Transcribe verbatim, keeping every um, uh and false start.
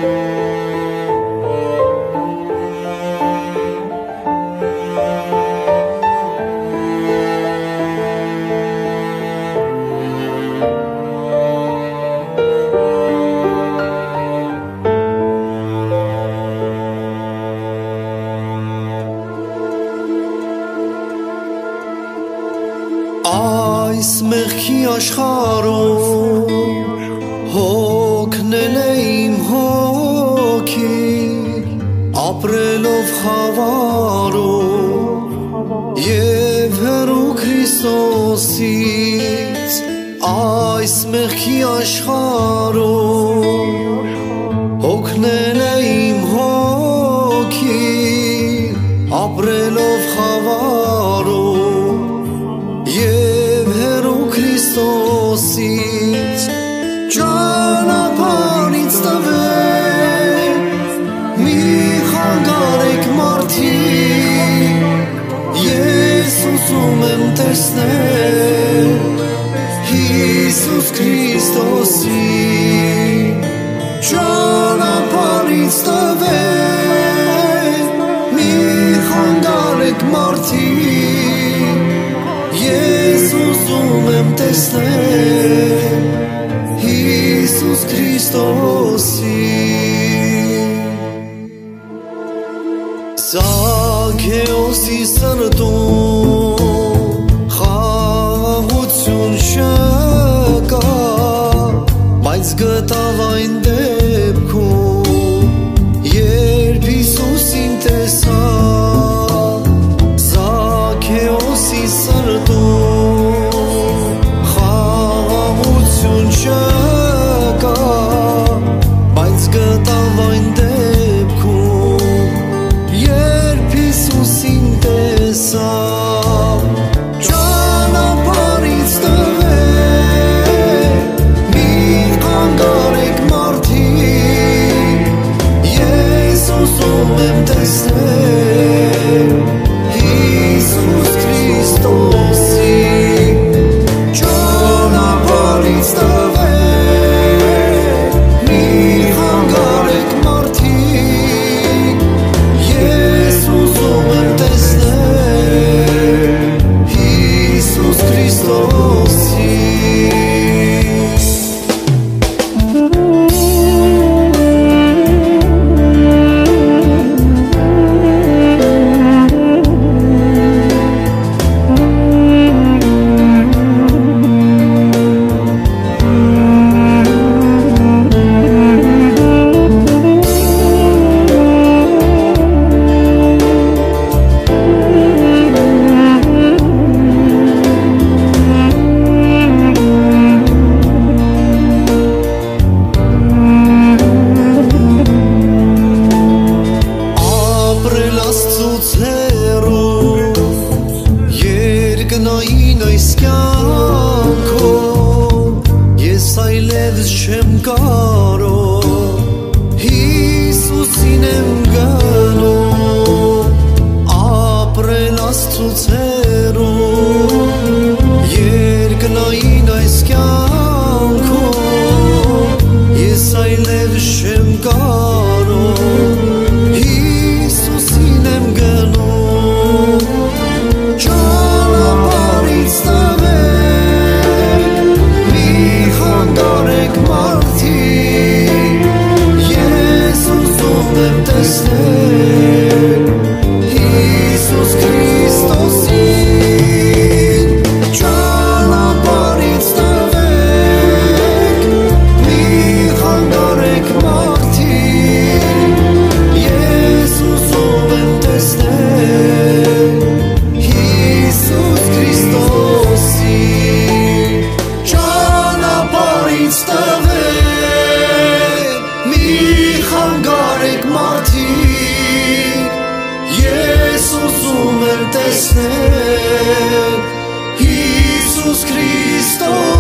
Այս մեղքի աշխարհում հոգնել է իմ հոգին, ապրելով խավարում և հեռու Քրիստոսից։ Այս մեղքի աշխարհում հոգնել է իմ հոգին, ապրելով խավարում և հեռու Քրիստոսից։ Ճանապարհ ինձ տվեք, մի խանգարեք մարդիկ, ես ուզում եմ տեսնել Հիսուս Քրիստոսին։ Ճանապարհ ինձ տվեք, մի խանգարեք մարդիկ, ես ուզում եմ տեսնել Հիսուս Քրիստոսին։ Զաքեոսի սրտում խաղաղություն չկա, բայց գտավ այն դեպքում, երբ Հիսուսին տեսավ։ Զաքեոսի սրտում խաղաղություն չկա, բայց գտավ այն դեպքում, երբ Հիսուսին տեսավ։ Ճանապարհ ինձ տվեք, մի խանգարեք մարդիկ, ես ուզում եմ տեսնել Հիսուս Քրիստոսին։ Ճանապարհ ինձ տվեք, մի խանգարեք մարդիկ, ես ուզում եմ տեսնել Հիսուս Քրիստոսին։ Երկնային այս կյանքում ես այլևս չեմ կարող, Հիսուսին եմ գնում, ապրել Աստծուց հեռու։ Երկնային այս կյանքում ես այլևս չեմ կարող, Հիսուսին եմ գնում։ Ճանապարհ ինձ տվեք, մի խանգարեք մարդիկ, ես ուզում եմ տեսնել Հիսուս Քրիստոսին։ Ճանապարհ ինձ տվեք, մի խանգարեք մարդիկ, ես ուզում եմ տեսնել Հիսուս Քրիստոսին։ Ճանապարհ ինձ տվեք, մի խանգարեք մարդիկ, ես ուզում եմ տեսնել Հիսուս Քրիստոսին։